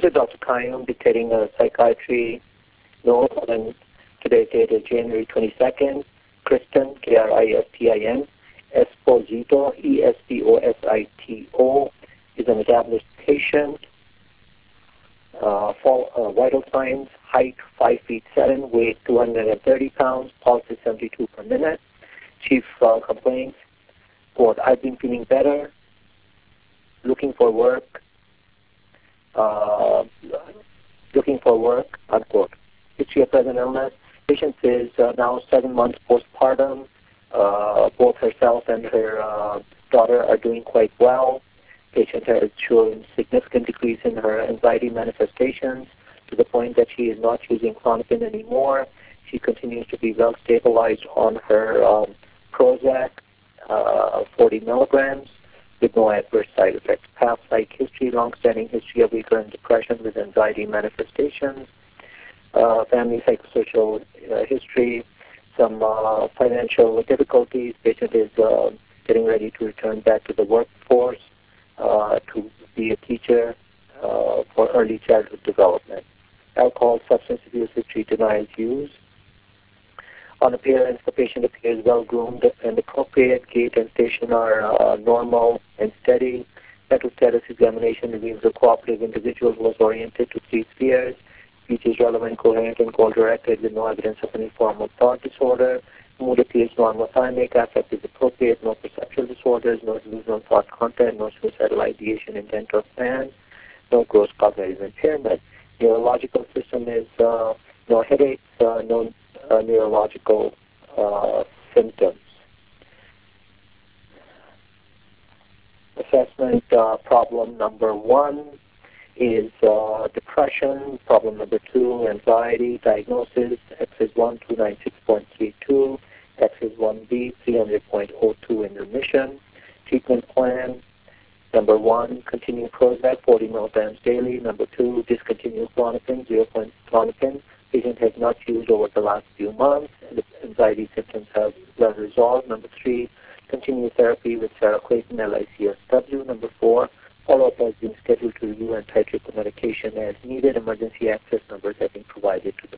is Dr. Kayum dictating a psychiatry note, and today's date is January 22nd. Kristin, Kristin, Esposito, Esposito, is an established patient. Vital signs: height 5 feet 7, weight 230 pounds, pulse is 72 per minute. Chief complaints: quote, I've been feeling better, looking for work, unquote. History of present illness: patient is now 7 months postpartum. Both herself and her daughter are doing quite well. Patient has shown significant decrease in her anxiety manifestations to the point that she is not using Klonopin anymore. She continues to be well stabilized on her Prozac, 40 milligrams, with no adverse side effects. Past psych history: long-standing history of recurrent depression with anxiety manifestations. Family psychosocial history, some financial difficulties. Patient is getting ready to return back to the workforce to be a teacher for early childhood development. Alcohol, substance abuse history, denies use. On appearance, the patient appears well-groomed and appropriate. Gait and station are normal and steady. Mental status examination reveals a cooperative individual who was oriented to 3 spheres. Speech is relevant, coherent, and goal-directed with no evidence of any form of thought disorder. Mood appears normothymic. Affect is appropriate. No perceptual disorders. No delusional thought content. No suicidal ideation, intent, or plan. No gross cognitive impairment. Neurological system is no headaches, no neurological symptoms. Assessment problem number 1 is depression. Problem number 2, anxiety. Diagnosis: X is 1, 296.32. X is 1B, 300.02 in remission. Treatment plan: number 1, continue Prozac, 40 milligrams daily. Number 2, discontinue Klonopin, 0.0 Klonopin. Patient has not used over the last few months, and the anxiety symptoms have well resolved. Number 3, continue therapy with Sarah Clayton, LICSW. Number 4, follow-up has been scheduled to review and titrate the medication as needed. Emergency access numbers have been provided to the